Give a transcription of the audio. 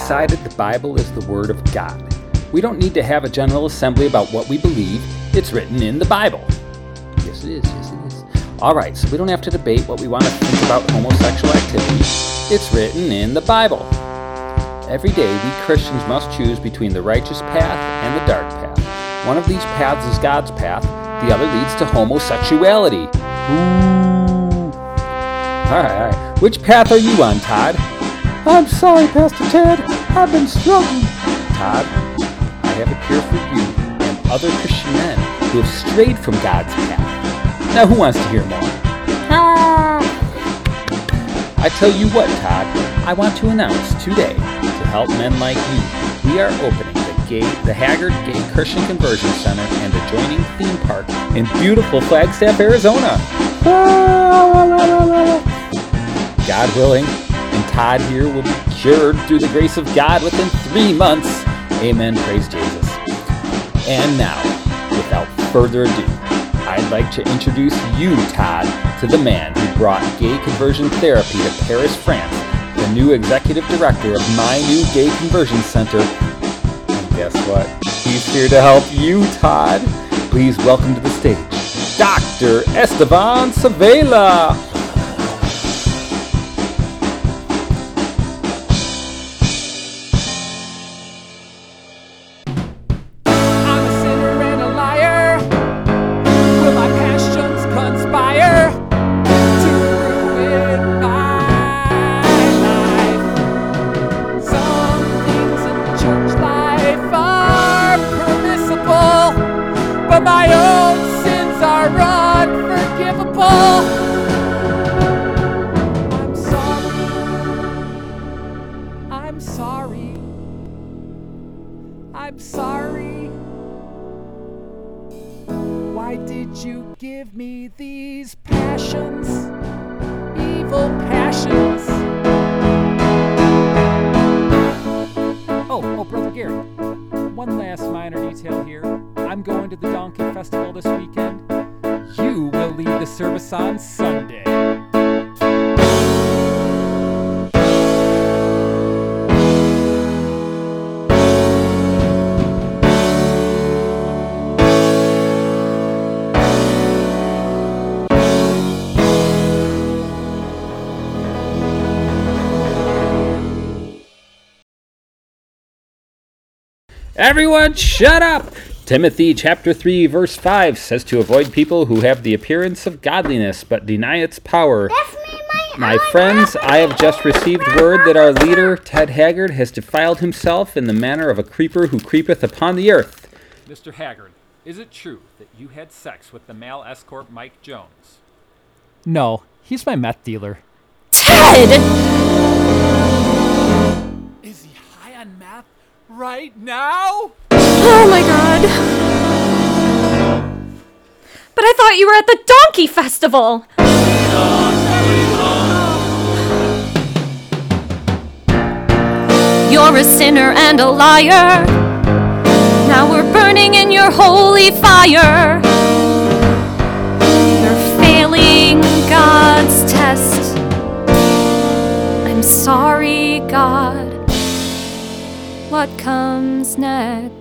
decided the Bible is the Word of God. We don't need to have a general assembly about what we believe. It's written in the Bible. Yes, it is. Yes, it is. All right, so we don't have to debate what we want to think about homosexual activity. It's written in the Bible. Every day, we Christians must choose between the righteous path and the dark path. One of these paths is God's path. The other leads to homosexuality. Ooh. All right. Which path are you on, Todd? I'm sorry, Pastor Ted. I've been struggling. Todd, I have a cure for you and other Christian men who have strayed from God's path. Now, who wants to hear more? I tell you what, Todd, I want to announce today, to help men like you, we are opening the Haggard Gay Christian Conversion Center and adjoining theme park in beautiful Flagstaff, Arizona. God willing, and Todd here will be cured through the grace of God within 3 months. Amen. Praise Jesus. And now, without further ado, I'd like to introduce you, Todd, to the man who brought gay conversion therapy to Paris, France, the new executive director of my new gay conversion center. And guess what? He's here to help you, Todd. Please welcome to the stage, Dr. Esteban Savela. I'm sorry. Why did you give me these passions? Evil passions. Oh, Brother Gary. One last minor detail here. I'm going to the Donkey Festival this weekend. You will lead the service on Sunday. Everyone shut up! Timothy chapter 3 verse 5 says to avoid people who have the appearance of godliness but deny its power. My friends, I have just received word that our leader, Ted Haggard, has defiled himself in the manner of a creeper who creepeth upon the earth. Mr. Haggard, is it true that you had sex with the male escort Mike Jones? No, he's my meth dealer. Ted! Is he high on meth right now? Oh my god. But I thought you were at the Donkey Festival! You're a sinner and a liar. Now we're burning in your holy fire. You're failing God's test. I'm sorry, God. What comes next?